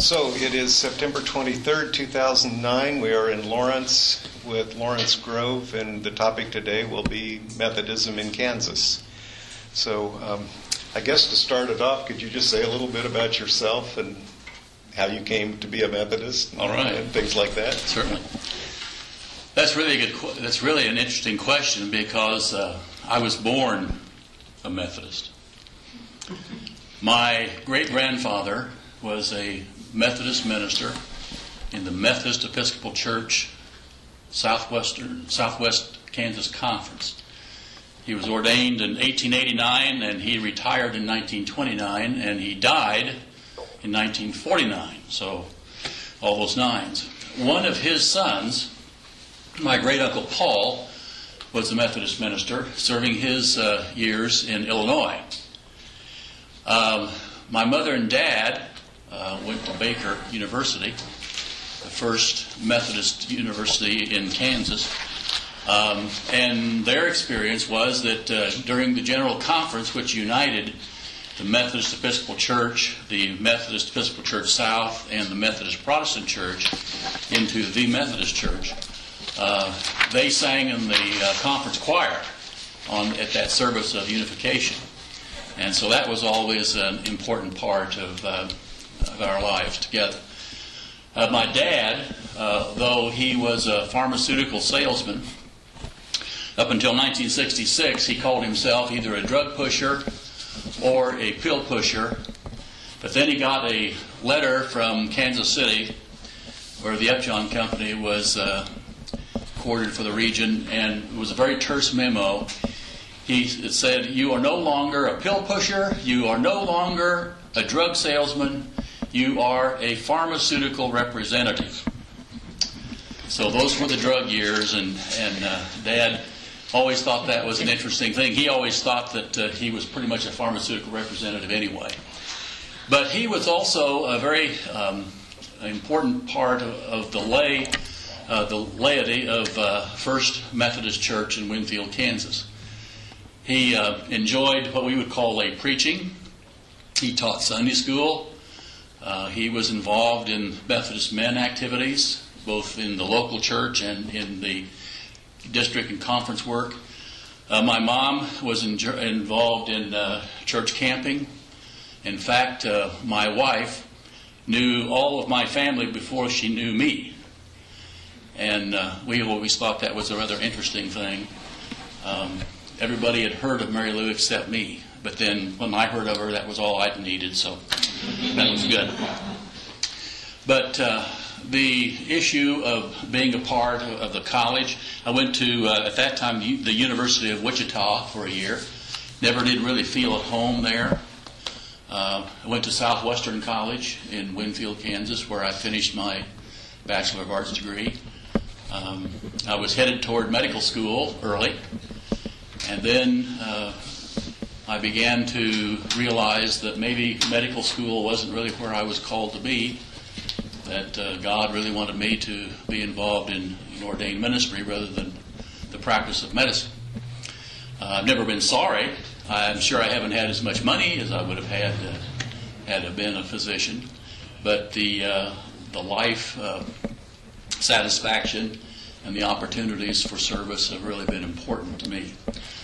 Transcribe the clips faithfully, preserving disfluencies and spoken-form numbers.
So it is September twenty-third, two thousand nine. We are in Lawrence with Lawrence Grove, and the topic today will be Methodism in Kansas. So um, I guess to start it off, could you just say a little bit about yourself and how you came to be a Methodist? All right. And things like that? Certainly. That's really a good. That's really an interesting question because uh, I was born a Methodist. My great-grandfather was a Methodist minister in the Methodist Episcopal Church Southwestern Southwest Kansas Conference. He was ordained in eighteen eighty-nine, and he retired in nineteen twenty-nine, and he died in nineteen forty-nine. So all those nines. One of his sons, my great-uncle Paul, was a Methodist minister, serving his uh, years in Illinois. Um, my mother and dad uh, went to Baker University, the first Methodist university in Kansas. Um, and their experience was that uh, during the General Conference, which united the Methodist Episcopal Church, the Methodist Episcopal Church South, and the Methodist Protestant Church into the Methodist Church, uh, they sang in the uh, conference choir on at that service of unification. And so that was always an important part of, uh, of our lives together. Uh, my dad, uh, though he was a pharmaceutical salesman, up until nineteen sixty-six, he called himself either a drug pusher or a pill pusher. But then he got a letter from Kansas City, where the Upjohn Company was uh, quartered for the region, and it was a very terse memo. He it said, "You are no longer a pill pusher, you are no longer a drug salesman, you are a pharmaceutical representative." So those were the drug years, and, and uh, Dad always thought that was an interesting thing. He always thought that uh, he was pretty much a pharmaceutical representative anyway. But he was also a very um, important part of, of the lay, uh, the laity of uh, First Methodist Church in Winfield, Kansas. He uh, enjoyed what we would call lay preaching. He taught Sunday school. Uh, he was involved in Methodist men activities, both in the local church and in the district and conference work. Uh, my mom was in, involved in uh, church camping. In fact, uh, my wife knew all of my family before she knew me. And uh, we always thought that was a rather interesting thing. Um, everybody had heard of Mary Lou except me. But then when I heard of her, that was all I needed, so that was good. But uh, the issue of being a part of the college, I went to, uh, at that time, the University of Wichita for a year. Never did really feel at home there. Uh, I went to Southwestern College in Winfield, Kansas, where I finished my Bachelor of Arts degree. Um, I was headed toward medical school early, and then uh, I began to realize that maybe medical school wasn't really where I was called to be, that uh, God really wanted me to be involved in, in ordained ministry rather than the practice of medicine. Uh, I've never been sorry. I'm sure I haven't had as much money as I would have had uh, had I been a physician, but the uh, the life uh, satisfaction and the opportunities for service have really been important to me.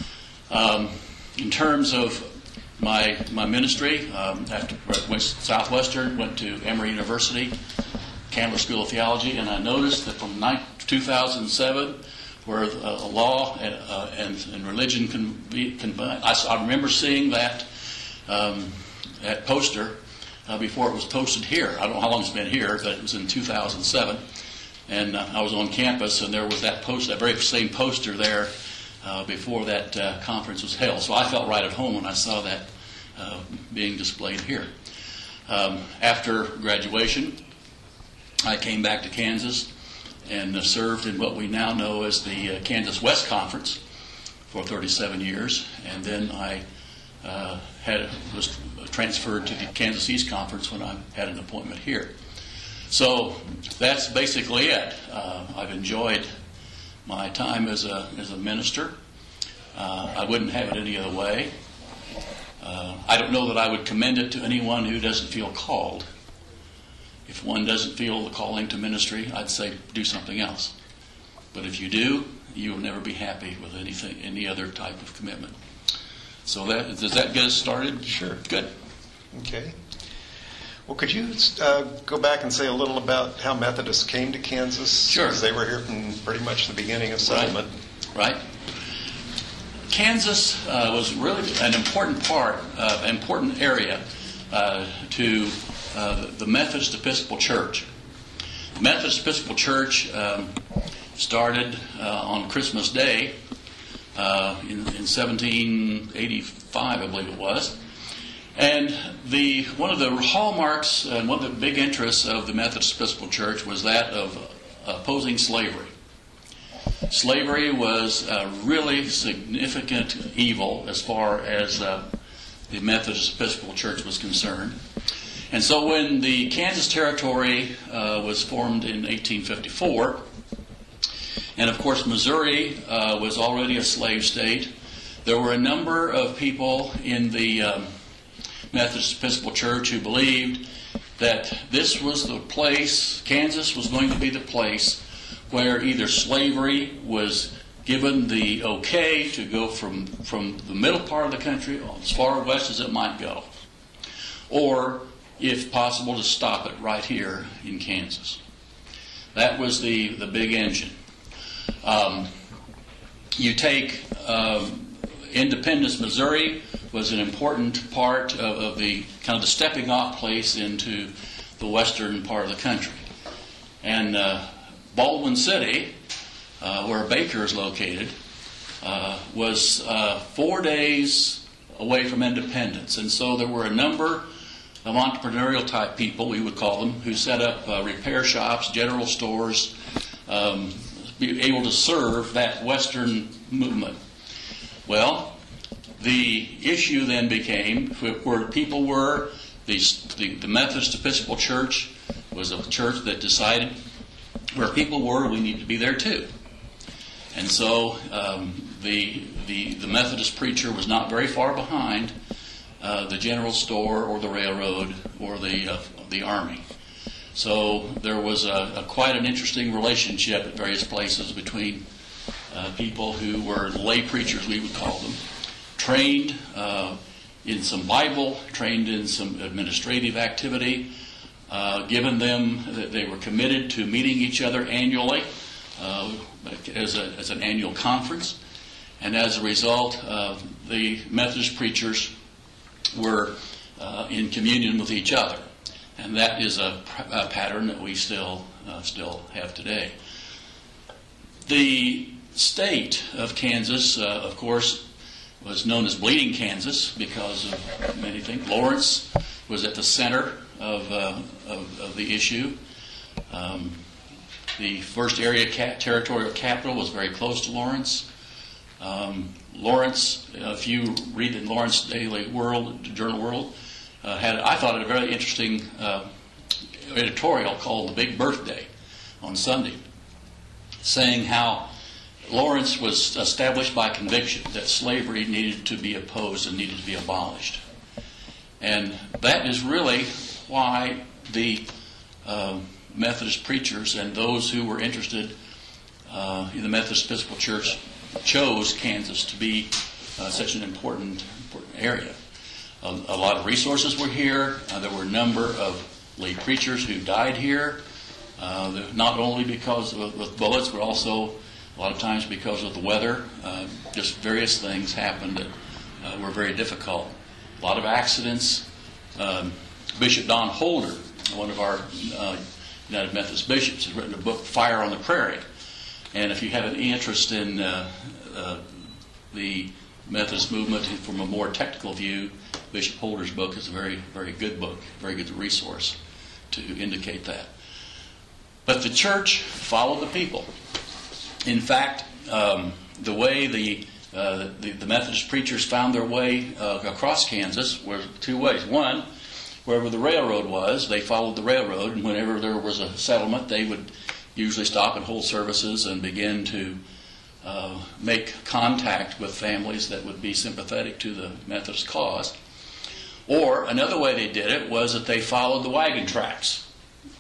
Um, in terms of my my ministry, um, after I went to Southwestern, went to Emory University, Candler School of Theology, and I noticed that from two thousand seven, where uh, law and, uh, and, and religion can be combined, I, I remember seeing that um, that poster uh, before it was posted here. I don't know how long it's been here, but it was in two thousand seven, and uh, I was on campus, and there was that poster, that very same poster there uh, before that uh, conference was held. So I felt right at home when I saw that uh, being displayed here. Um, after graduation, I came back to Kansas and uh, served in what we now know as the uh, Kansas West Conference for thirty-seven years, and then I uh, had was transferred to the Kansas East Conference when I had an appointment here. So that's basically it. Uh, I've enjoyed my time as a as a minister. Uh, I wouldn't have it any other way. Uh, I don't know that I would commend it to anyone who doesn't feel called. If one doesn't feel the calling to ministry, I'd say do something else. But if you do, you will never be happy with anything, any other type of commitment. So that does that get us started? Sure. Good. Okay. Well, could you uh, go back and say a little about how Methodists came to Kansas? Sure. Because they were here from pretty much the beginning of settlement. Right. right. Kansas uh, was really an important part, uh, important area uh, to uh, the Methodist Episcopal Church. The Methodist Episcopal Church um, started uh, on Christmas Day uh, in, in seventeen eighty-five, I believe it was. And the one of the hallmarks and one of the big interests of the Methodist Episcopal Church was that of opposing slavery. Slavery was a really significant evil as far as uh, the Methodist Episcopal Church was concerned. And so when the Kansas Territory uh, was formed in eighteen fifty-four, and of course Missouri uh, was already a slave state, there were a number of people in the um, Methodist Episcopal Church who believed that this was the place, Kansas was going to be the place where either slavery was given the okay to go from, from the middle part of the country as far west as it might go, or, if possible, to stop it right here in Kansas. That was the, the big engine. Um, you take um, Independence, Missouri was an important part of, of the kind of the stepping off place into the western part of the country. And uh, Baldwin City, uh, where Baker is located, uh, was uh, four days away from independence. And so there were a number of entrepreneurial type people, we would call them, who set up uh, repair shops, general stores, um, be able to serve that western movement. Well, the issue then became where people were, the, the, the Methodist Episcopal Church was a church that decided where people were, we need to be there too. And so um, the, the, the Methodist preacher was not very far behind uh, the general store or the railroad or the, uh, the army. So there was a, a quite an interesting relationship at various places between uh, people who were lay preachers, we would call them, trained uh, in some Bible, trained in some administrative activity, uh, given them that they were committed to meeting each other annually uh, as, a, as an annual conference. And as a result, uh, the Methodist preachers were uh, in communion with each other. And that is a, a pattern that we still uh, still have today. The state of Kansas, uh, of course, was known as Bleeding Kansas because of many things. Lawrence was at the center of, uh, of, of the issue. Um, the first area ca- territorial capital was very close to Lawrence. Um, Lawrence, if you read the Lawrence Daily World, Journal World, uh, had, I thought, a very interesting uh, editorial called The Big Birthday on Sunday, saying how Lawrence was established by conviction that slavery needed to be opposed and needed to be abolished. And that is really why the uh, Methodist preachers and those who were interested uh, in the Methodist Episcopal Church chose Kansas to be uh, such an important, important area. Um, a lot of resources were here. Uh, there were a number of lay preachers who died here, uh, not only because of with bullets, but also a lot of times because of the weather. Uh, just various things happened that uh, were very difficult. A lot of accidents. Um, Bishop Don Holder, one of our uh, United Methodist bishops, has written a book, Fire on the Prairie. And if you have any interest in uh, uh, the Methodist movement from a more technical view, Bishop Holder's book is a very, very good book, very good resource to indicate that. But the church followed the people. In fact, um, the way the, uh, the the Methodist preachers found their way uh, across Kansas were two ways. One, wherever the railroad was, they followed the railroad, and whenever there was a settlement, they would usually stop and hold services and begin to uh, make contact with families that would be sympathetic to the Methodist cause. Or another way they did it was that they followed the wagon tracks.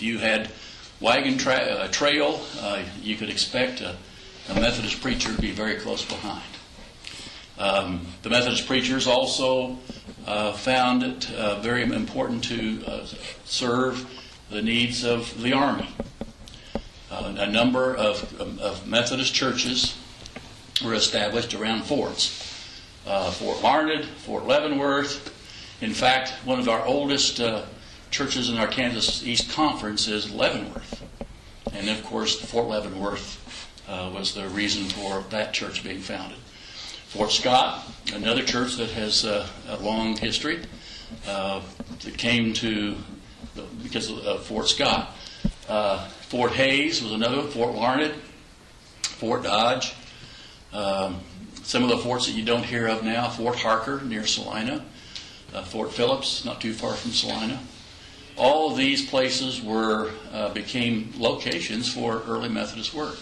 you had wagon tra- uh, trail, uh, you could expect a, a Methodist preacher to be very close behind. Um, the Methodist preachers also uh, found it uh, very important to uh, serve the needs of the Army. Uh, a number of, of Methodist churches were established around forts. Uh, Fort Larned, Fort Leavenworth. In fact, one of our oldest uh, churches in our Kansas East Conference is Leavenworth. And of course, Fort Leavenworth uh, was the reason for that church being founded. Fort Scott, another church that has uh, a long history, uh, that came to because of uh, Fort Scott. Uh, Fort Hayes was another. Fort Larned, Fort Dodge. Um, some of the forts that you don't hear of now: Fort Harker near Salina, uh, Fort Phillips, not too far from Salina. All of these places were uh, became locations for early Methodist work.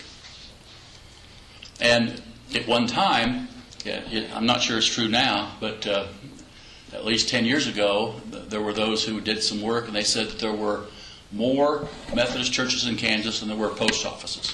And at one time, yeah, it, I'm not sure it's true now, but uh, at least ten years ago, there were those who did some work, and they said that there were more Methodist churches in Kansas than there were post offices.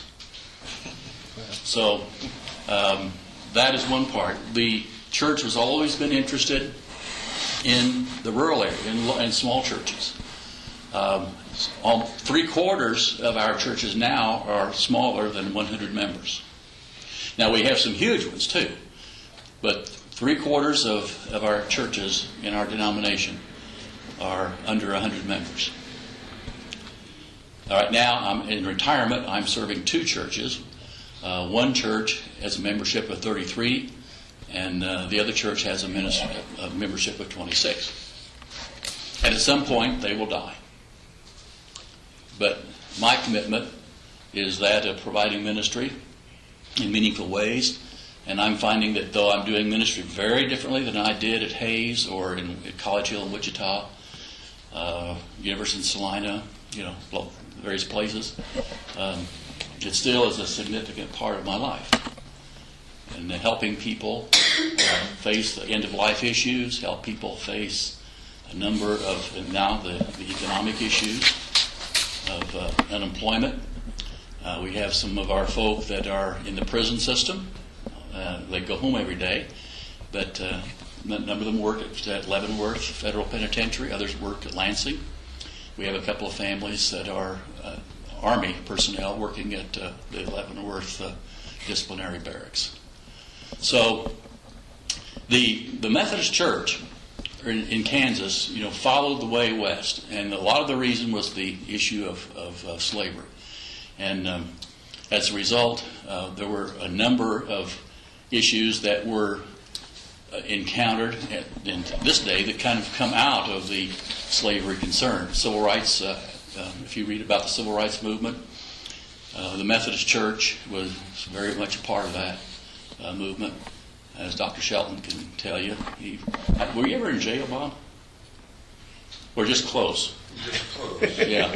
So um, that is one part. The church has always been interested in the rural area, in, in small churches. Um, all, three quarters of our churches now are smaller than one hundred members. Now we have some huge ones too, but three quarters of, of our churches in our denomination are under one hundred members. All right, now I'm in retirement. I'm serving two churches. Uh, one church has a membership of thirty-three, and uh, the other church has a, ministry, a membership of twenty-six. And at some point, they will die. But my commitment is that of providing ministry in meaningful ways. And I'm finding that though I'm doing ministry very differently than I did at Hayes or in, at College Hill in Wichita, uh, University of Salina, you know, various places, um, it still is a significant part of my life. And helping people uh, face the end-of-life issues, help people face a number of, and now the, the economic issues of uh, unemployment. Uh, we have some of our folk that are in the prison system. Uh, they go home every day, but uh, a number of them work at, at Leavenworth Federal Penitentiary. Others work at Lansing. We have a couple of families that are uh, Army personnel working at uh, the Leavenworth uh, Disciplinary Barracks. So the the Methodist Church in, in Kansas, you know, followed the way west, and a lot of the reason was the issue of, of uh, slavery. And um, as a result, uh, there were a number of issues that were uh, encountered at, in this day that kind of come out of the slavery concern. Civil rights, uh, uh, if you read about the civil rights movement, uh, the Methodist Church was very much a part of that uh, movement. As Doctor Shelton can tell you. He, were you ever in jail, Bob? Or just close? Just close. Yeah.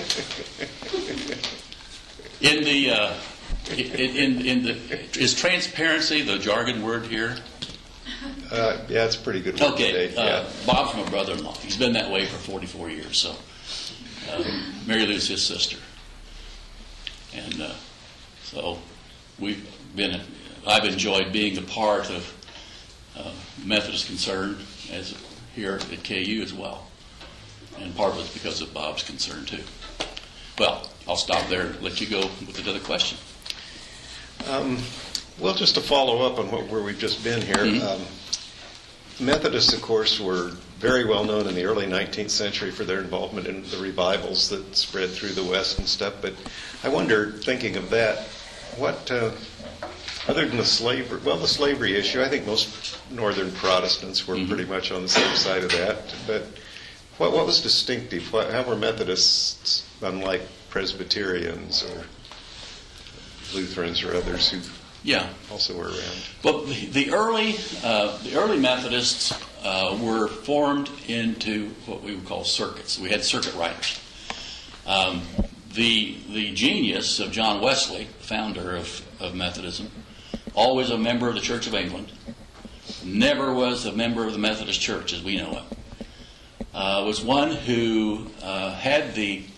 In the uh, in, in in the is transparency the jargon word here? Uh, yeah, it's a pretty good word Okay. today. Uh, Yeah. Bob's my brother-in-law. He's been that way for forty-four years. So uh, Mary Lou's his sister, and uh, so we've been. I've enjoyed being a part of uh, Methodist concern as here at K U as well, and part of it's because of Bob's concern too. Well, I'll stop there and let you go with another question. Um, well, just to follow up on what, where we've just been here, Mm-hmm. um, Methodists, of course, were very well known in the early nineteenth century for their involvement in the revivals that spread through the West and stuff. But I wonder, thinking of that, what, uh, other than the slavery, well, the slavery issue, I think most Northern Protestants were mm-hmm. pretty much on the same side of that. But what, what was distinctive? What, how were Methodists unlike Presbyterians or Lutherans or others who yeah. also were around? Well, the, the early uh, the early Methodists uh, were formed into what we would call circuits. We had circuit riders. Um, the the genius of John Wesley, founder of, of Methodism, always a member of the Church of England, never was a member of the Methodist Church as we know it, uh, was one who uh, had the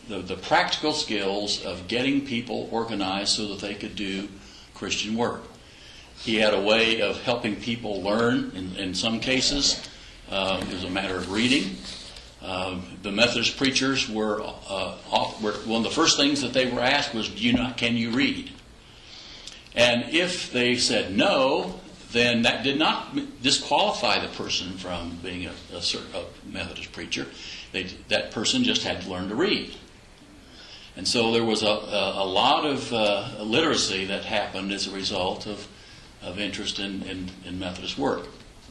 the, the practical skills of getting people organized so that they could do Christian work. He had a way of helping people learn. In, in some cases, uh, it was a matter of reading. Uh, the Methodist preachers were, uh, off, were one of the first things that they were asked was, "Do you not, can you read?" And if they said no, then that did not disqualify the person from being a, a, a Methodist preacher. They, that person just had to learn to read. And so there was a, a, a lot of uh, literacy that happened as a result of, of interest in, in, in Methodist work.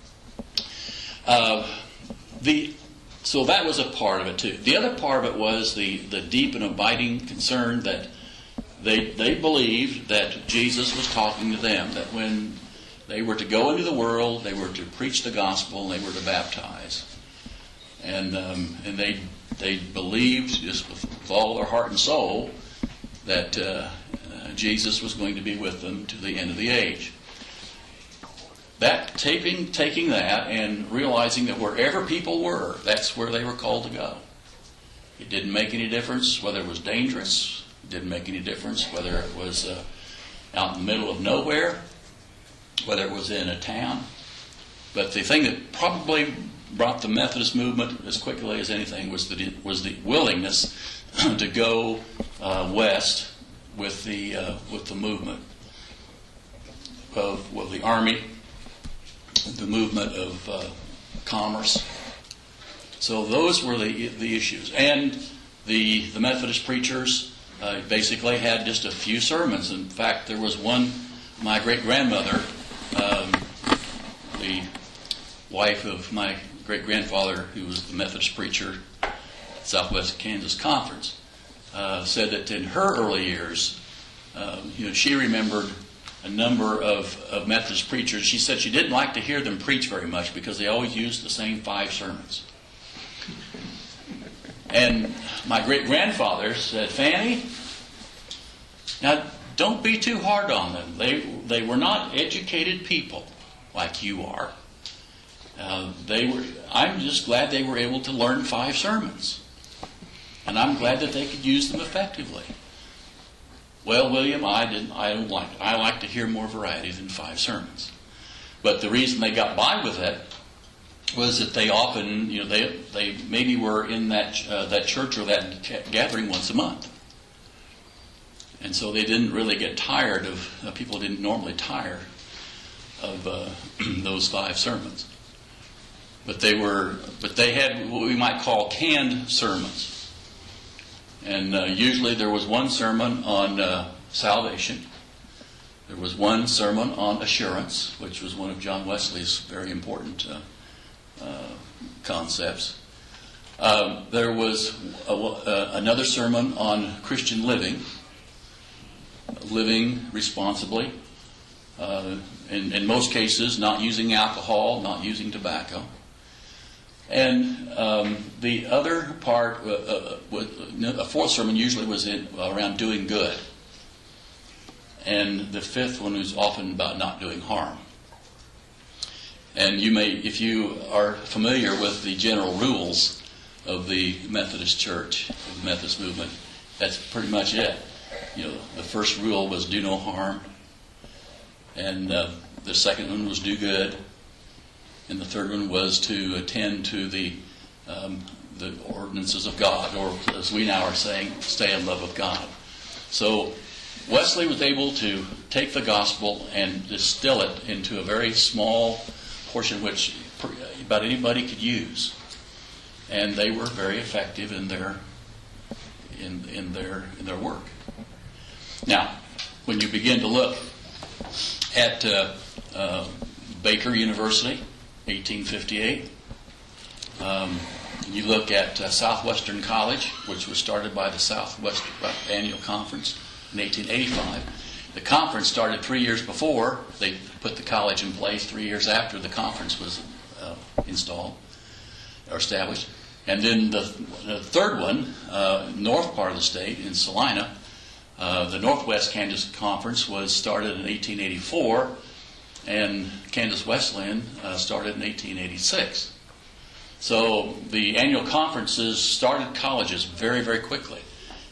Uh, the So that was a part of it too. The other part of it was the, the deep and abiding concern that they they believed that Jesus was talking to them, that when they were to go into the world, they were to preach the gospel, and they were to baptize. And um, and they they believed just with, with all their heart and soul that uh, uh, Jesus was going to be with them to the end of the age. That taking taking that and realizing that wherever people were, that's where they were called to go. It didn't make any difference whether it was dangerous. It didn't make any difference whether it was uh, out in the middle of nowhere, whether it was in a town. But the thing that probably brought the Methodist movement as quickly as anything was the was the willingness to go uh, west with the uh, with the movement of well the army. The movement of uh, commerce. So those were the the issues. And the the Methodist preachers uh, basically had just a few sermons. In fact, there was one, my great-grandmother, um, the wife of my great-grandfather, who was the Methodist preacher at Southwest Kansas Conference, uh, said that in her early years, uh, you know, she remembered a number of, of Methodist preachers. She said she didn't like to hear them preach very much because they always used the same five sermons. And my great-grandfather said, "Fanny, now don't be too hard on them. They they were not educated people like you are. Uh, they were. I'm just glad they were able to learn five sermons, and I'm glad that they could use them effectively." Well, William, I didn't. I don't like. I like to hear more variety than five sermons. But the reason they got by with it was that they often, you know, they they maybe were in that uh, that church or that gathering once a month, and so they didn't really get tired of. Uh, people didn't normally tire of uh, those five sermons. But they were. But they had what we might call canned sermons. And uh, usually there was one sermon on uh, salvation. There was one sermon on assurance, which was one of John Wesley's very important uh, uh, concepts. Um, there was a, uh, another sermon on Christian living, living responsibly. Uh, in, in most cases, not using alcohol, not using tobacco. And um, the other part, uh, uh, a fourth sermon usually was in, uh, around doing good. And the fifth one was often about not doing harm. And you may, if you are familiar with the general rules of the Methodist Church, of the Methodist movement, that's pretty much it. You know, the first rule was do no harm. And uh, the second one was do good. And the third one was to attend to the um, the ordinances of God, or as we now are saying, stay in love with God. So Wesley was able to take the gospel and distill it into a very small portion which about anybody could use. And they were very effective in their in in their in their work. Now, when you begin to look at uh, uh, Baker University, eighteen fifty-eight. Um, you look at uh, Southwestern College, which was started by the Southwest Annual Conference in eighteen eighty-five. The conference started three years before. They put the college in place three years after the conference was uh, installed or established. And then the, the third one, uh, north part of the state in Salina, uh, the Northwest Kansas Conference was started in eighteen eighty-four. And Kansas Wesleyan uh, started in eighteen eighty-six. So the annual conferences started colleges very, very quickly.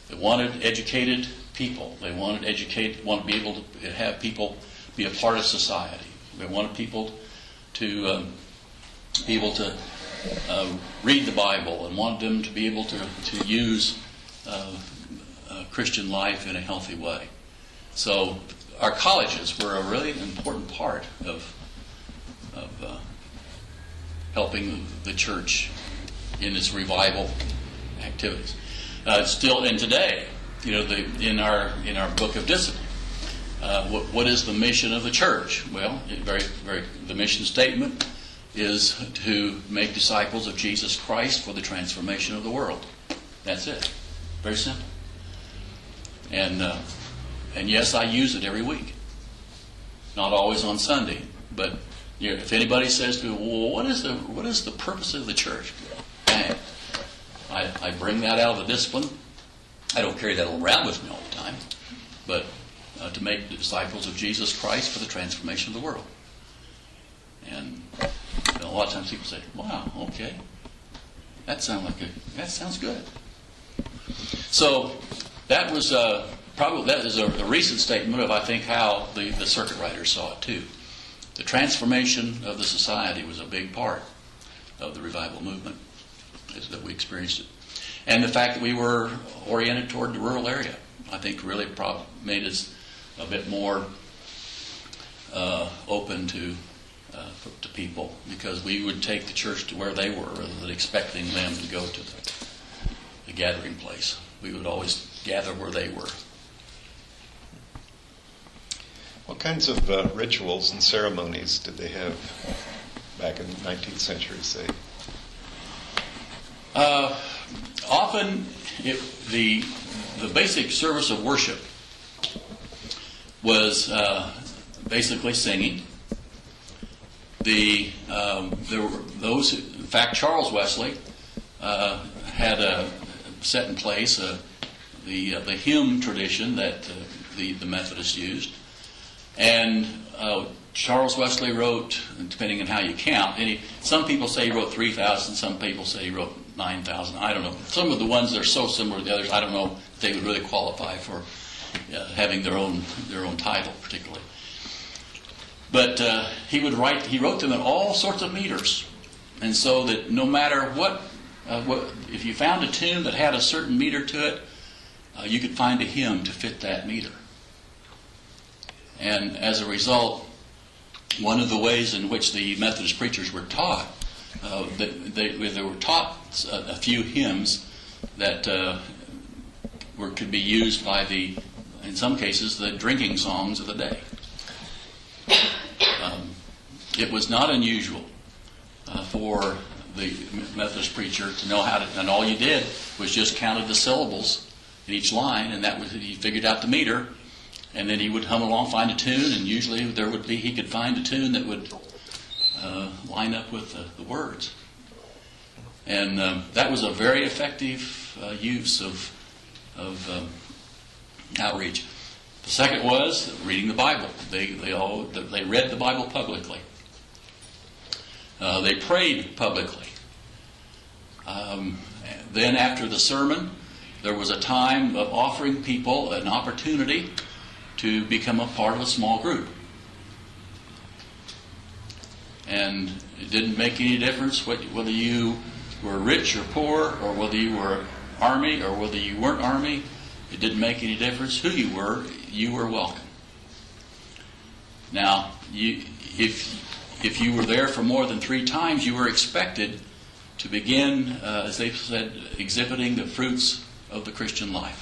They wanted educated people. They wanted to educate, want to be able to have people be a part of society. They wanted people to um, be able to uh, read the Bible, and wanted them to be able to, to use uh, uh, Christian life in a healthy way. So our colleges were a really important part of, of uh, helping the church in its revival activities. Uh, still, and today, you know, the, in our in our book of discipline, uh, what, what is the mission of the church? Well, it very, very. The mission statement is to make disciples of Jesus Christ for the transformation of the world. That's it. Very simple. And uh, and yes, I use it every week. Not always on Sunday, but you know, if anybody says to me, "Well, what is the what is the purpose of the church?" Bang. I, I bring that out of the discipline. I don't carry that around with me all the time, but uh, to make disciples of Jesus Christ for the transformation of the world. And you know, a lot of times people say, "Wow, okay, that sounds like a that sounds good." So that was uh, probably that is a, a recent statement of I think how the, the circuit riders saw it too. The transformation of the society was a big part of the revival movement that we experienced it. And the fact that we were oriented toward the rural area, I think really prob- made us a bit more uh, open to uh, to people, because we would take the church to where they were rather than expecting them to go to the, the gathering place. We would always gather where they were. What kinds of uh, rituals and ceremonies did they have back in the nineteenth century, say? Uh, often, it, the the basic service of worship was uh, basically singing. The um, there were those. Who, in fact, Charles Wesley uh, had a, set in place uh, the uh, the hymn tradition that uh, the the Methodists used, and uh, Charles Wesley wrote, depending on how you count, any, some people say he wrote three thousand, some people say he wrote nine thousand. I don't know. Some of the ones that are so similar to the others, I don't know if they would really qualify for uh, having their own their own title, particularly. But uh, he would write. He wrote them in all sorts of meters, and so that no matter what, uh, what if you found a tune that had a certain meter to it, uh, you could find a hymn to fit that meter. And as a result, one of the ways in which the Methodist preachers were taught, uh, they, they, they were taught a, a few hymns that uh, were could be used by the, in some cases, the drinking songs of the day. Um, it was not unusual uh, for the Methodist preacher to know how to, and all you did was just counted the syllables in each line, and that was he figured out the meter. And then he would hum along, find a tune, and usually there would be he could find a tune that would uh, line up with the, the words. And um, that was a very effective uh, use of of um, outreach. The second was reading the Bible. They they all they read the Bible publicly. Uh, they prayed publicly. Um, then after the sermon, there was a time of offering people an opportunity to become a part of a small group. And it didn't make any difference what, whether you were rich or poor, or whether you were Army or whether you weren't Army. It didn't make any difference who you were. You were welcome. Now, you, if if you were there for more than three times, you were expected to begin, uh, as they said, exhibiting the fruits of the Christian life.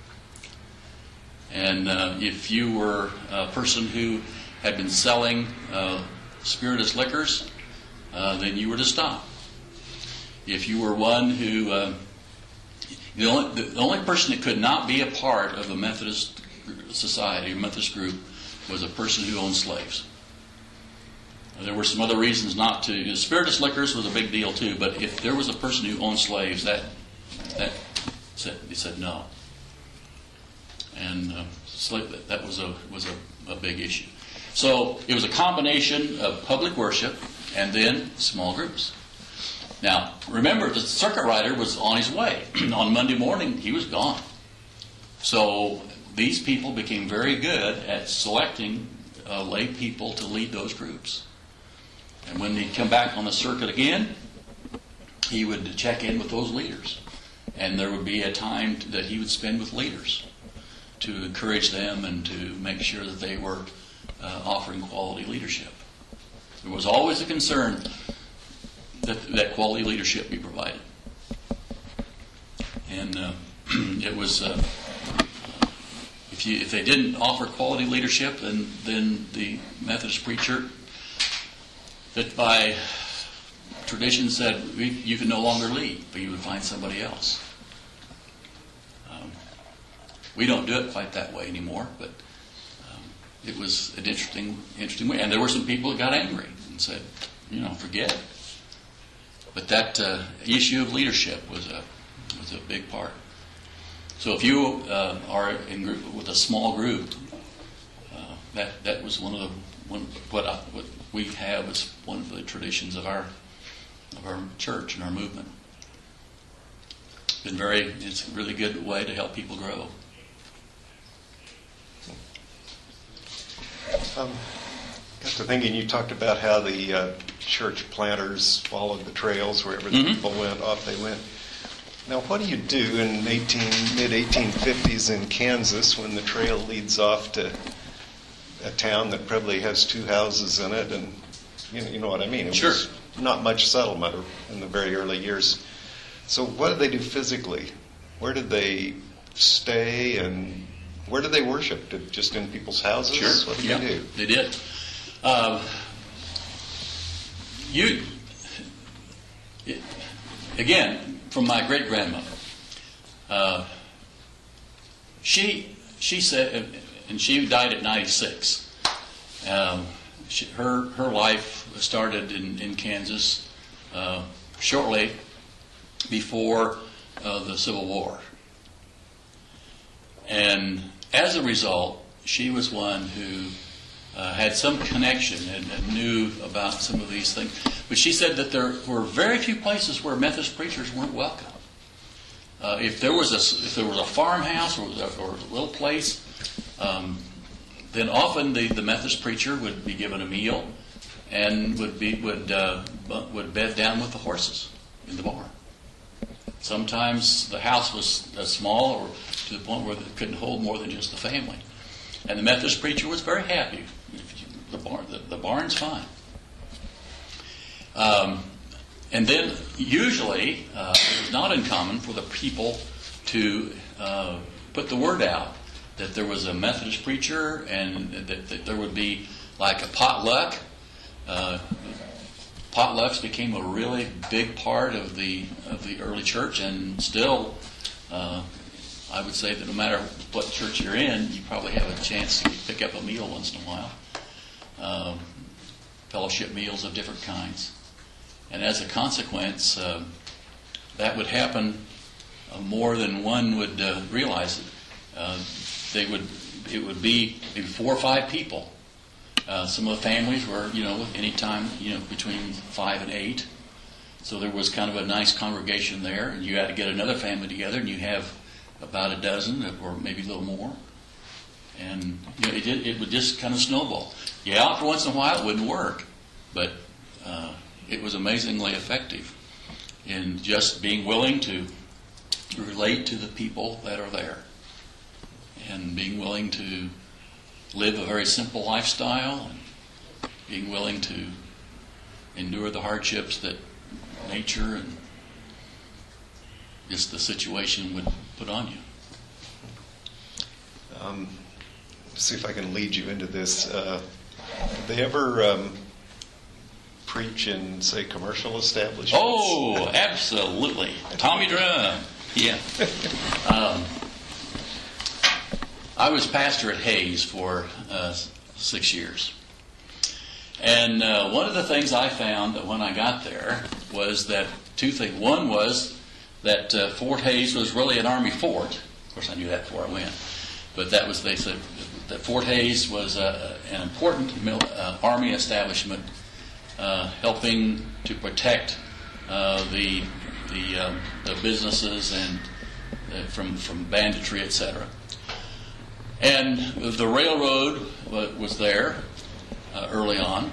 And uh, if you were a person who had been selling uh, spirituous liquors, uh, then you were to stop. If you were one who, uh, the, only, the only person that could not be a part of the Methodist society, or Methodist group, was a person who owned slaves. There were some other reasons not to. You know, spirituous liquors was a big deal too, but if there was a person who owned slaves, that that said, he said no. And uh, that was a was a, a big issue. So it was a combination of public worship and then small groups. Now, remember, the circuit rider was on his way. On Monday morning, he was gone. So these people became very good at selecting uh, lay people to lead those groups. And when he'd come back on the circuit again, he would check in with those leaders. And there would be a time that he would spend with leaders to encourage them and to make sure that they were uh, offering quality leadership. There was always a concern that, that quality leadership be provided. And uh, it was, uh, if you if they didn't offer quality leadership, then then the Methodist preacher, that by tradition said we, you can no longer lead, but you would find somebody else. Um, we don't do it quite that way anymore, but um, it was an interesting interesting way. And there were some people that got angry and said, you know, forget it. But that uh, issue of leadership was a was a big part. So if you uh, are in group with a small group, uh, that that was one of the one what I, what we have as one of the traditions of our of our church and our movement. Been very it's a really good way to help people grow. Um, got to thinking, you talked about how the uh, church planters followed the trails wherever the Mm-hmm. people went, off they went. Now, what do you do in mid eighteen fifties in Kansas when the trail leads off to a town that probably has two houses in it, and you know, you know what I mean? It Sure. was not much settlement in the very early years. So what did they do physically? Where did they stay, and where did they worship? Did, just in people's houses? Sure. What did yeah, they do? They did. Uh, you, it, again, from my great grandmother, uh, she she said, and she died at ninety-six. Um, she, her her life started in in Kansas uh, shortly before uh, the Civil War, and as a result, she was one who uh, had some connection and, and knew about some of these things. But she said that there were very few places where Methodist preachers weren't welcome. Uh, if there was a if there was a farmhouse or, or a little place, um, then often the, the Methodist preacher would be given a meal and would be would uh, would bed down with the horses in the barn. Sometimes the house was uh, small, or to the point where it couldn't hold more than just the family. And the Methodist preacher was very happy. The barn, the, the barn's fine. Um, and then usually uh, it was not uncommon for the people to uh, put the word out that there was a Methodist preacher, and that, that there would be like a potluck. Uh, potlucks became a really big part of the of the early church, and still, uh, I would say that no matter what church you're in, you probably have a chance to pick up a meal once in a while. Um, fellowship meals of different kinds. And as a consequence, uh, that would happen uh, more than one would uh, realize it. Uh, they would, it would be maybe four or five people. Uh, some of the families were, you know, anytime, you know, between five and eight. So there was kind of a nice congregation there, and you had to get another family together, and you have about a dozen, or maybe a little more. And you know, it, did, it would just kind of snowball. Yeah, for once in a while it wouldn't work, but uh, it was amazingly effective in just being willing to relate to the people that are there, and being willing to live a very simple lifestyle, and being willing to endure the hardships that nature and just the situation would put on you. Um, let's see if I can lead you into this. Uh, did they ever um, preach in, say, commercial establishments? Oh, absolutely. Tommy Drum. Yeah. Um, I was pastor at Hayes for uh, six years. And uh, one of the things I found that when I got there was that two things. One was that uh, Fort Hayes was really an Army fort. Of course, I knew that before I went. But that was, they said, that Fort Hayes was uh, an important mil- uh, Army establishment uh, helping to protect uh, the the, um, the businesses and uh, from from banditry, et cetera. And the railroad was there uh, early on.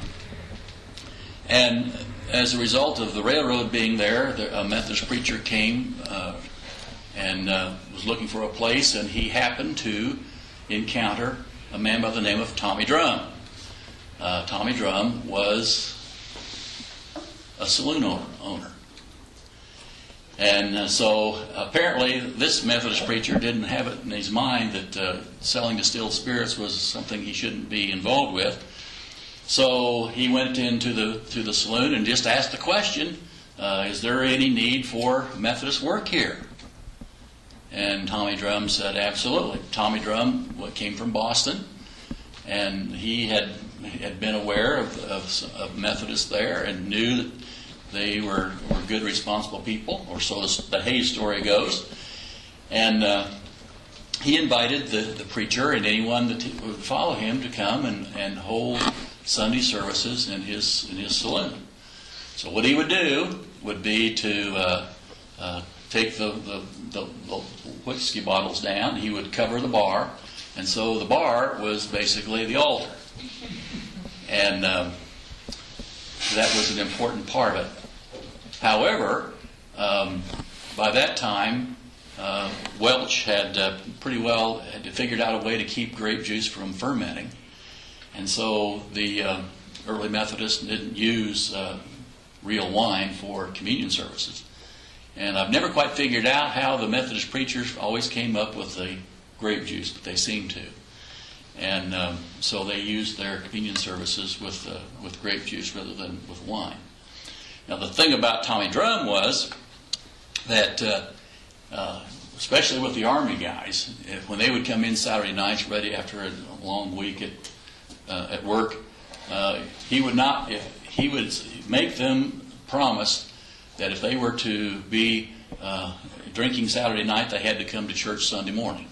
And as a result of the railroad being there, the, a Methodist preacher came uh, and uh, was looking for a place, and he happened to encounter a man by the name of Tommy Drum. Uh, Tommy Drum was a saloon owner. owner. And uh, so apparently this Methodist preacher didn't have it in his mind that uh, selling distilled spirits was something he shouldn't be involved with. So he went into the to the saloon and just asked the question, uh, is there any need for Methodist work here? And Tommy Drum said, absolutely. Tommy Drum came from Boston, and he had had been aware of, of, of Methodists there and knew that they were, were good, responsible people, or so the, the Hayes story goes. And uh, he invited the, the preacher and anyone that would follow him to come and, and hold Sunday services in his in his saloon. So what he would do would be to uh, uh, take the, the, the, the whiskey bottles down. He would cover the bar, and so the bar was basically the altar. And um, that was an important part of it. However, um, by that time, uh, Welch had uh, pretty well had figured out a way to keep grape juice from fermenting. And so the uh, early Methodists didn't use uh, real wine for communion services. And I've never quite figured out how the Methodist preachers always came up with the grape juice, but they seem to. And um, so they used their communion services with uh, with grape juice rather than with wine. Now the thing about Tommy Drum was that, uh, uh, especially with the Army guys, if, when they would come in Saturday nights ready after a long week at uh, at work, uh, he would not. If he would make them promise that if they were to be uh, drinking Saturday night, they had to come to church Sunday morning.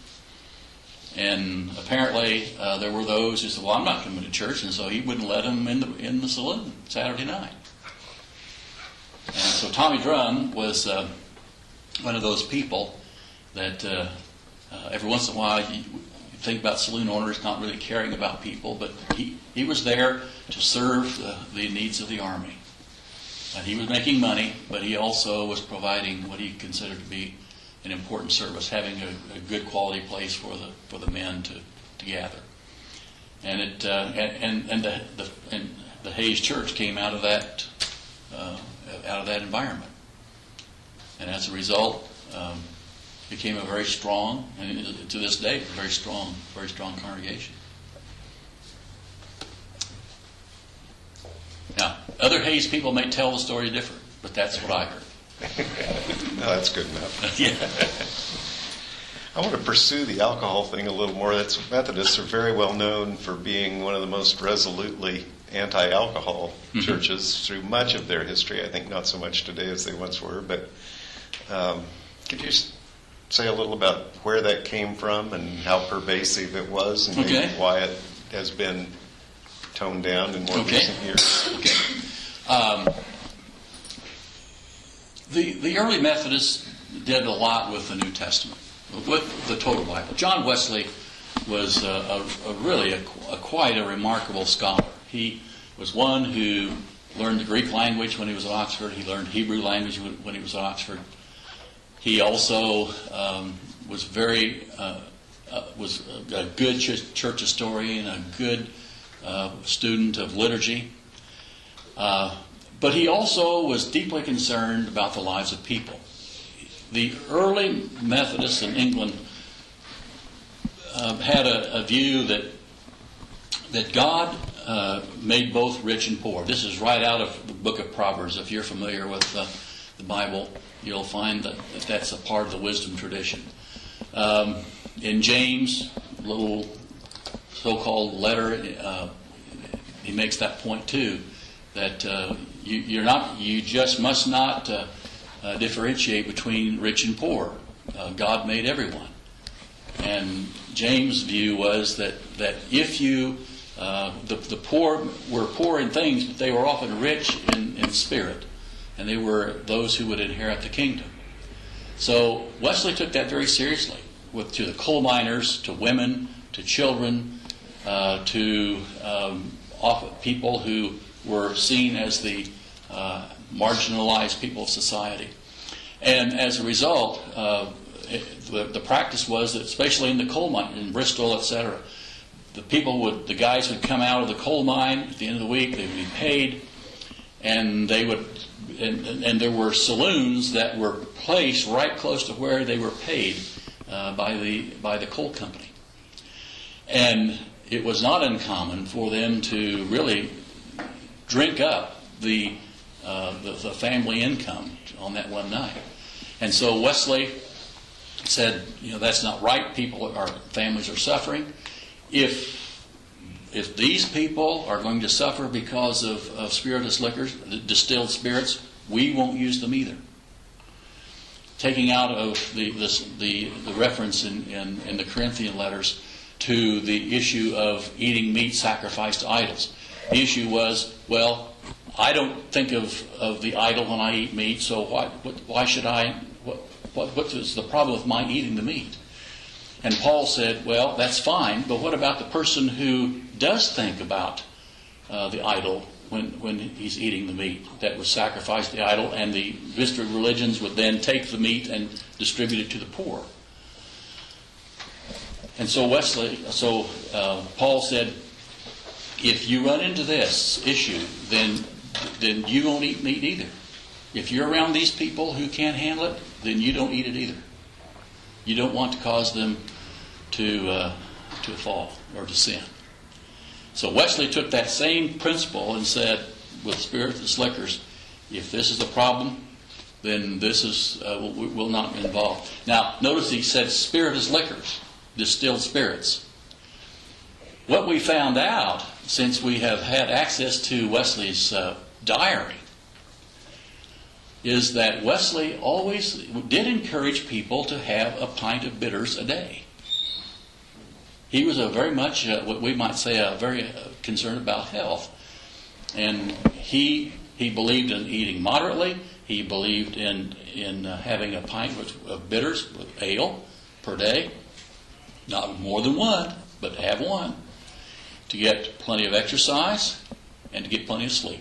And apparently uh, there were those who said, "Well, I'm not coming to church," and so he wouldn't let them in the in the saloon Saturday night. And so Tommy Drum was uh, one of those people that uh, uh, every once in a while you think about saloon owners not really caring about people, but he, he was there to serve the, the needs of the Army. Uh, he was making money, but he also was providing what he considered to be an important service, having a, a good quality place for the for the men to, to gather. And it uh, and and the, the and the Hayes Church came out of that uh, out of that environment, and as a result, um, became a very strong, and to this day, a very strong, very strong congregation. Now, other Hayes people may tell the story different, but that's what I heard. No, that's good enough. Yeah. I want to pursue the alcohol thing a little more. That's, Methodists are very well known for being one of the most resolutely anti-alcohol mm-hmm. churches through much of their history. I think not so much today as they once were, but um, could you say a little about where that came from and how pervasive it was, and okay. maybe why it has been toned down in more okay. recent years? Okay. Um, the the early Methodists did a lot with the New Testament, with the total Bible. John Wesley was a, a, a really a, a quite a remarkable scholar. He was one who learned the Greek language when he was at Oxford. He learned Hebrew language when he was at Oxford. He also um, was very uh, uh, was a, a good ch- church historian, a good uh, student of liturgy. Uh, but he also was deeply concerned about the lives of people. The early Methodists in England uh, had a, a view that that God uh, made both rich and poor. This is right out of the book of Proverbs. If you're familiar with uh, the Bible, you'll find that, that that's a part of the wisdom tradition. Um, in James, little so-called letter, uh, he makes that point too, that uh, you, you're not, you just must not uh, uh, differentiate between rich and poor. Uh, God made everyone, and James' view was that that if you uh, the the poor were poor in things, but they were often rich in, in spirit, and they were those who would inherit the kingdom. So Wesley took that very seriously. with to the coal miners, to women, to children, uh, to um, people who were seen as the uh, marginalized people of society. And as a result, uh, it, the, the practice was that, especially in the coal mine, in Bristol, et cetera, the people would, the guys would come out of the coal mine at the end of the week. They would be paid, and they would, and, and there were saloons that were placed right close to where they were paid uh, by the by the coal company. And it was not uncommon for them to really drink up the uh, the, the family income on that one night. And so Wesley said, you know, that's not right. People, our families are suffering. If if these people are going to suffer because of, of spirituous liquors, distilled spirits, we won't use them either. Taking out of the this, the, the reference in, in, in the Corinthian letters to the issue of eating meat sacrificed to idols. The issue was, well, I don't think of, of the idol when I eat meat, so why what, why should I? What, what what is the problem with my eating the meat? And Paul said, well, that's fine, but what about the person who does think about uh, the idol when when he's eating the meat that was sacrificed to the idol, and the visitor religions would then take the meat and distribute it to the poor? And so Wesley, so uh, Paul said, if you run into this issue, then then you won't eat meat either. If you're around these people who can't handle it, then you don't eat it either. You don't want to cause them to uh, to fall or to sin. So Wesley took that same principle and said, with spirituous liquors, if this is the problem, then this is uh, will, will not be involved. Now, notice he said spirituous liquors, distilled spirits. What we found out, since we have had access to Wesley's uh, diary, is that Wesley always did encourage people to have a pint of bitters a day. He was a very much, uh, what we might say, a very uh, concerned about health. And he he believed in eating moderately. He believed in, in uh, having a pint of bitters, with ale, per day. Not more than one, but have one. To get plenty of exercise and to get plenty of sleep.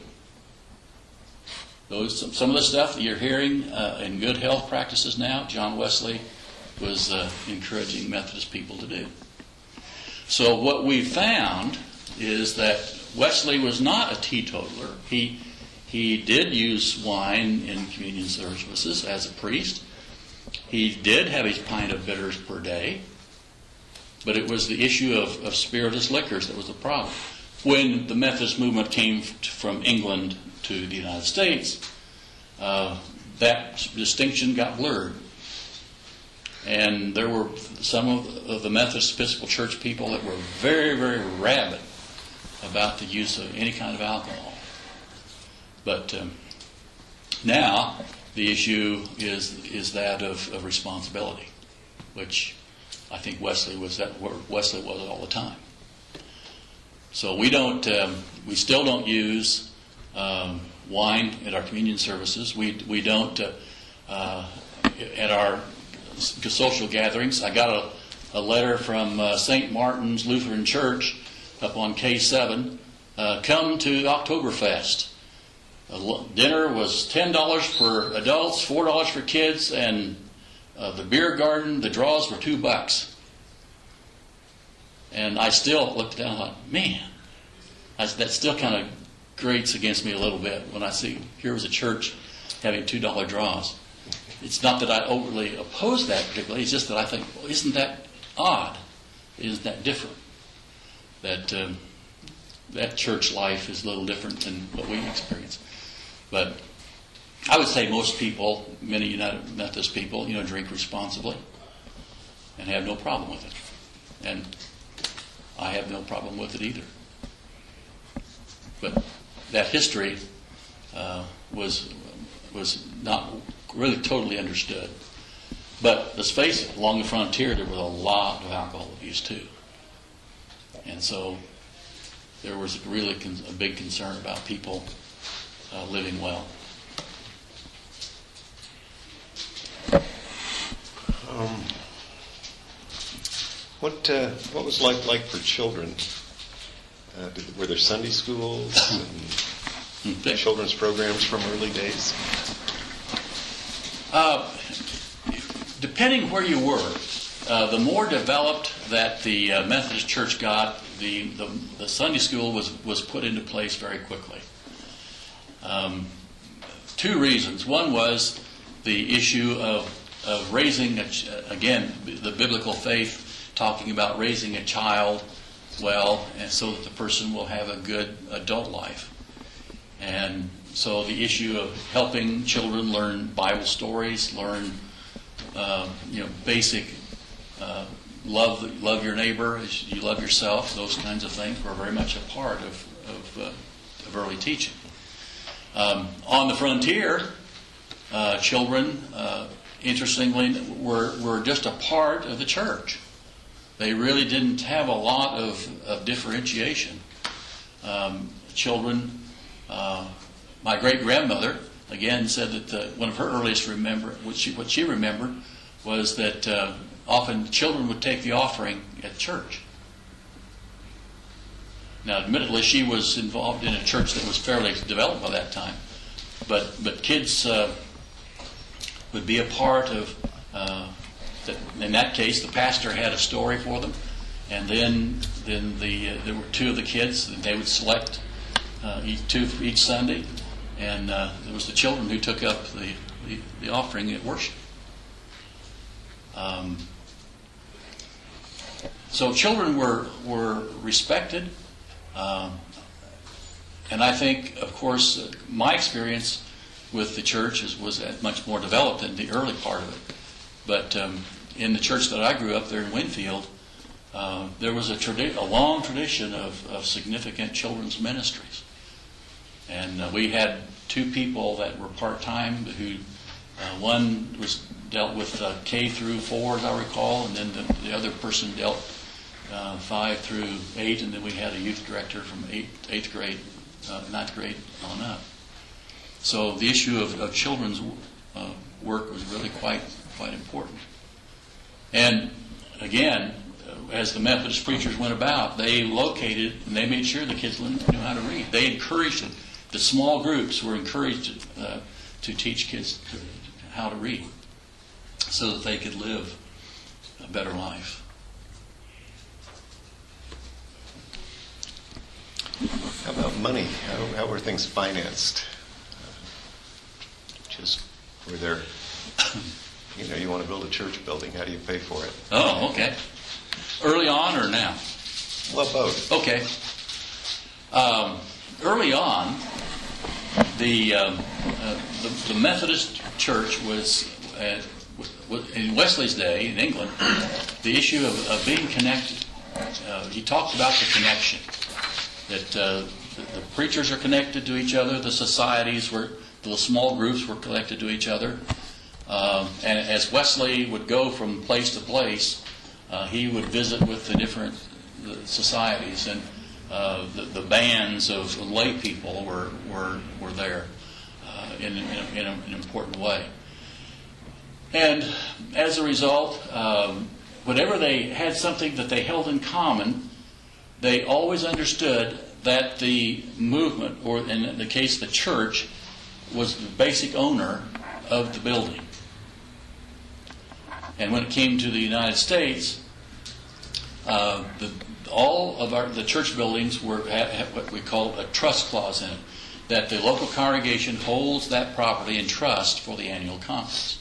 Those some of the stuff that you're hearing uh, in good health practices now, John Wesley was uh, encouraging Methodist people to do. So what we found is that Wesley was not a teetotaler. He he did use wine in communion services as a priest. He did have his pint of bitters per day. But it was the issue of, of spirituous liquors that was the problem. When the Methodist movement came from England to the United States, uh, that distinction got blurred. And there were some of the Methodist Episcopal Church people that were very, very rabid about the use of any kind of alcohol. But um, now the issue is is that of, of responsibility, which I think Wesley was that where Wesley was all the time. So we don't, um, we still don't use um, wine at our communion services. We we don't uh, uh, at our social gatherings. I got a, a letter from uh, Saint Martin's Lutheran Church up on K seven. Uh, come to Oktoberfest. Uh, dinner was ten dollars for adults, four dollars for kids, and Uh, the beer garden, the draws were two bucks. And I still looked down and thought, man, I, that still kind of grates against me a little bit when I see here was a church having two dollar draws. It's not that I overly oppose that particularly, it's just that I think, well, isn't that odd? Isn't that different? That um, that church life is a little different than what we experience. But I would say most people, many United Methodist people, you know, drink responsibly and have no problem with it. And I have no problem with it either. But that history uh, was was not really totally understood. But let's face it, along the frontier there was a lot of alcohol abuse too. And so there was really a big concern about people uh, living well. Um, What uh, what was life like for children? Uh, did, were there Sunday schools and children's programs from early days? Uh, depending where you were, uh, the more developed that the uh, Methodist Church got, the, the, the Sunday school was, was put into place very quickly. Um, two reasons. One was the issue of, of raising, a, again, the biblical faith, talking about raising a child well, and so that the person will have a good adult life. And so the issue of helping children learn Bible stories, learn uh, you know basic uh, love love your neighbor as you love yourself, those kinds of things were very much a part of of, uh, of early teaching. Um, on the frontier, uh, children, uh, interestingly, were were just a part of the church. They really didn't have a lot of, of differentiation. Um, children. Uh, my great grandmother again said that the, one of her earliest remember what she what she remembered was that uh, often children would take the offering at church. Now, admittedly, she was involved in a church that was fairly developed by that time, but but kids uh, would be a part of. Uh, that, in that case, the pastor had a story for them, and then then the uh, there were two of the kids, and they would select. Uh, each, two for each Sunday, and uh, it was the children who took up the, the, the offering at worship. Um, so children were were respected, um, and I think, of course, uh, my experience with the church is, was much more developed in the early part of it. But um, in the church that I grew up there in Winfield, uh, there was a, tradi- a long tradition of, of significant children's ministries. And uh, we had two people that were part-time who, uh, one was dealt with uh, K through four, as I recall, and then the, the other person dealt uh, five through eight, and then we had a youth director from eighth, eighth grade, uh, ninth grade on up. So the issue of, of children's uh, work was really quite quite important. And again, as the Methodist preachers went about, they located and they made sure the kids knew how to read. They encouraged them. The small groups were encouraged uh, to teach kids how to read so that they could live a better life. How about money? How, how were things financed? Just were there, you know, you want to build a church building, how do you pay for it? Oh, okay. Early on or now? Well, both. Okay. Um, early on, the, um, uh, the the Methodist Church was, uh, was in Wesley's day in England. The issue of, of being connected. Uh, he talked about the connection. That uh, the, the preachers are connected to each other. The societies were, the small groups were connected to each other. Um, and as Wesley would go from place to place, uh, he would visit with the different the societies, and uh, the, the bands of lay people were were, were there uh, in, in, a, in a, an important way. And as a result, um, whenever they had something that they held in common, they always understood that the movement, or in the case the church, was the basic owner of the building. And when it came to the United States, uh, the, all of our, the church buildings were have, have what we call a trust clause in it, that the local congregation holds that property in trust for the annual conference.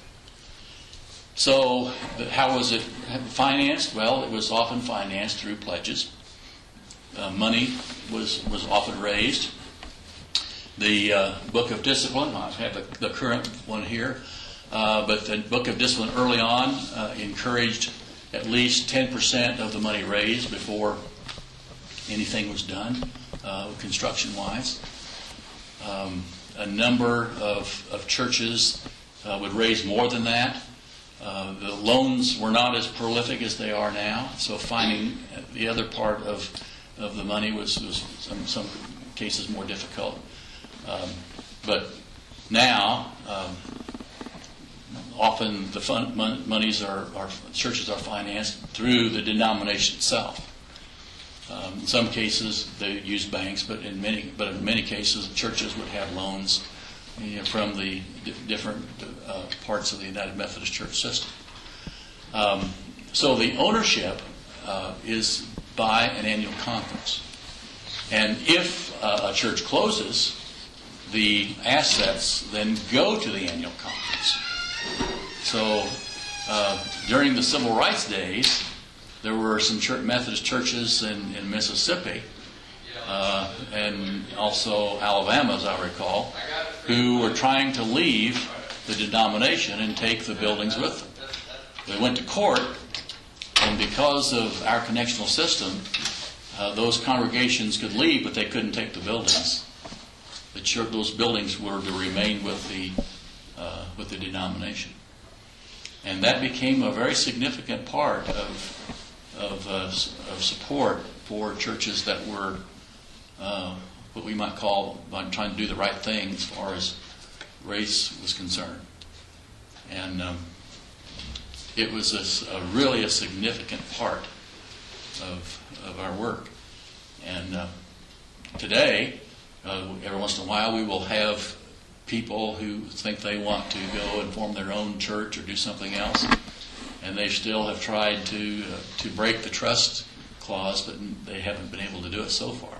So how was it financed? Well, it was often financed through pledges. Uh, money was, was often raised. The uh, Book of Discipline, I have the, the current one here, uh, but the Book of Discipline early on uh, encouraged at least ten percent of the money raised before anything was done, uh, construction-wise. Um, a number of, of churches uh, would raise more than that. Uh, the loans were not as prolific as they are now, so finding the other part of of the money was, was some some cases more difficult. Um, but now, um, often the fund, mon- monies are, are churches are financed through the denomination itself. Um, in some cases, they use banks, but in many, but in many cases, churches would have loans, you know, from the d- different uh, parts of the United Methodist Church system. Um, so the ownership uh, is by an annual conference, and if uh, a church closes, the assets then go to the annual conference. So uh, during the Civil Rights days, there were some church, Methodist churches in, in Mississippi uh, and also Alabama, as I recall, who were trying to leave the denomination and take the buildings with them. They went to court, and because of our connectional system, uh, those congregations could leave, but they couldn't take the buildings. The church, those buildings were to remain with the uh, with the denomination, and that became a very significant part of of, uh, of support for churches that were uh, what we might call by trying to do the right thing as far as race was concerned, and um, it was a, a really a significant part of of our work. And uh, today, uh, every once in a while, we will have people who think they want to go and form their own church or do something else, and they still have tried to uh, to break the trust clause, but they haven't been able to do it so far.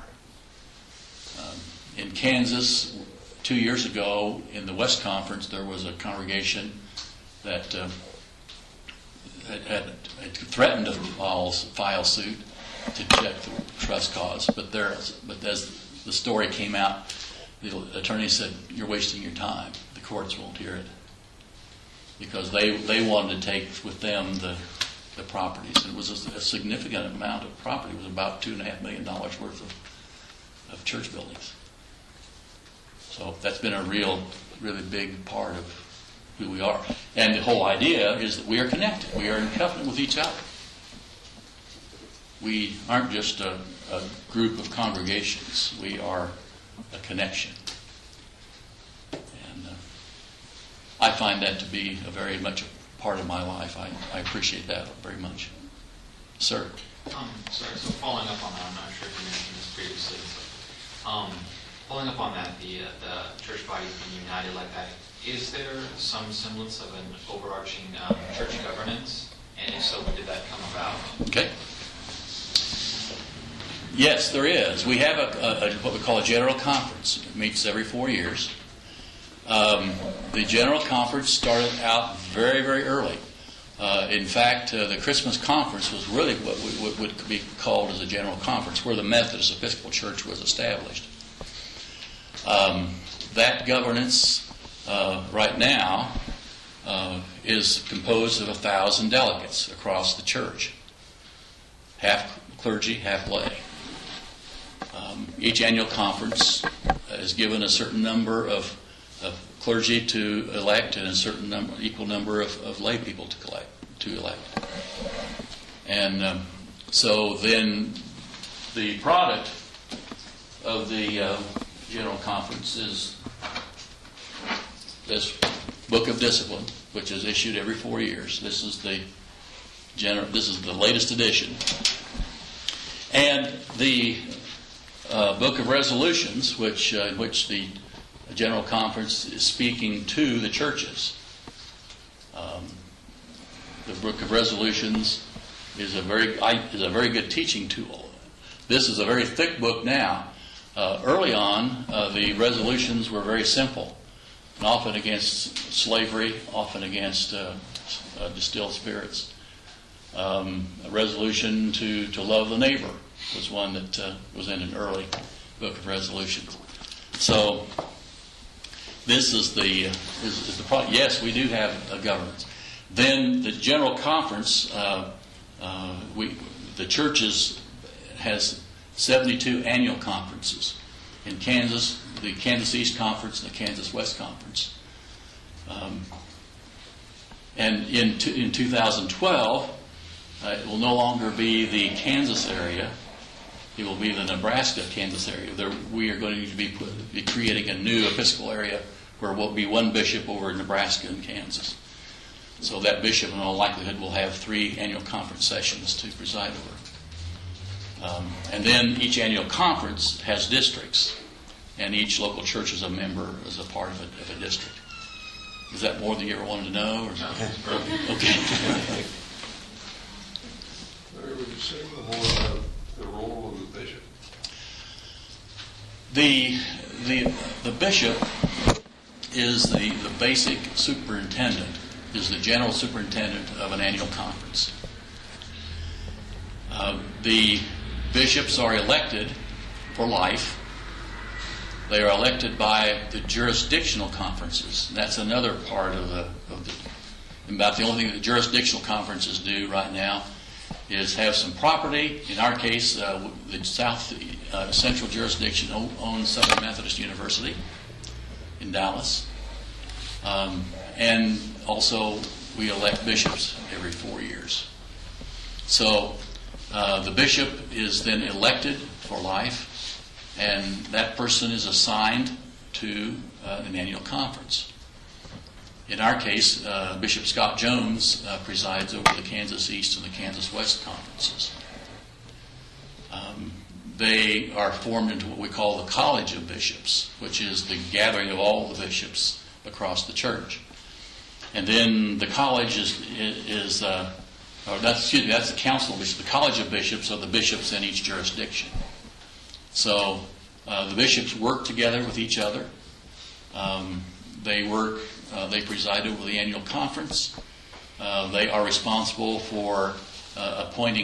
Um, in Kansas, two years ago, in the West Conference, there was a congregation that uh, had, had, had threatened to file, file suit to check the trust cause, but there, but as the story came out, the attorney said, "You're wasting your time. The courts won't hear it." Because they, they wanted to take with them the the properties. And it was a, a significant amount of property. It was about two and a half million dollars worth of, of church buildings. So that's been a real, really big part of who we are. And the whole idea is that we are connected. We are in covenant with each other. We aren't just a, a group of congregations. We are a connection. And uh, I find that to be a very much a part of my life. I, I appreciate that very much. Sir? Um, sorry, so following up on that, I'm not sure if you mentioned this previously. Um, following up on that, the, uh, the church body being united like that, is there some semblance of an overarching um, church governance? And if so, when did that come about? Okay. Yes, there is. We have a, a, a what we call a general conference. It meets every four years. Um, the general conference started out very, very early. Uh, in fact, uh, the Christmas conference was really what, we, what would be called as a general conference, where the Methodist Episcopal Church was established. Um, that governance uh, right now uh, is composed of a thousand delegates across the church, half clergy, half lay. Um, each annual conference is given a certain number of, of clergy to elect and a certain number, equal number of, of lay people to collect, to elect. And um, so then the product of the uh, general conference is this Book of Discipline, which is issued every four years. This is the general, this is the latest edition. And the uh, Book of Resolutions, which uh, in which the General Conference is speaking to the churches. Um, the Book of Resolutions is a very is a very good teaching tool. This is a very thick book now. Uh, early on, uh, the resolutions were very simple, and often against slavery, often against uh, uh, distilled spirits. Um, a resolution to, to love the neighbor was one that uh, was in an early Book of Resolutions. So this is the is, is the problem. Yes, we do have a governance. Then the General Conference, uh, uh, we the churches has seventy-two annual conferences. In Kansas, the Kansas East Conference and the Kansas West Conference. Um, and in t- in two thousand twelve, uh, it will no longer be the Kansas area. It will be the Nebraska-Kansas area. There, we are going to be, put, be creating a new Episcopal area where will be one bishop over Nebraska and Kansas. So that bishop, in all likelihood, will have three annual conference sessions to preside over. Um, and then each annual conference has districts, and each local church is a member, as a part of a, of a district. Is that more than you ever wanted to know? Or? No. Okay. Larry, would you say a little more about the role of the bishop? The, the, the bishop is the, the basic superintendent, is the general superintendent of an annual conference. Uh, the bishops are elected for life. They are elected by the jurisdictional conferences. That's another part of the, of the, about the only thing that jurisdictional conferences do right now is have some property. In our case, uh, the South uh, Central Jurisdiction owns Southern Methodist University in Dallas. Um, and also, we elect bishops every four years. So, uh, the bishop is then elected for life, and that person is assigned to uh, an annual conference. In our case, uh, Bishop Scott Jones uh, presides over the Kansas East and the Kansas West conferences. Um, they are formed into what we call the College of Bishops, which is the gathering of all the bishops across the church. And then the college is, is uh, or that's, excuse me, that's the Council of Bishops. The College of Bishops are the bishops in each jurisdiction. So uh, the bishops work together with each other. Um, they work, uh, they preside over the annual conference. Uh, they are responsible for uh, appointing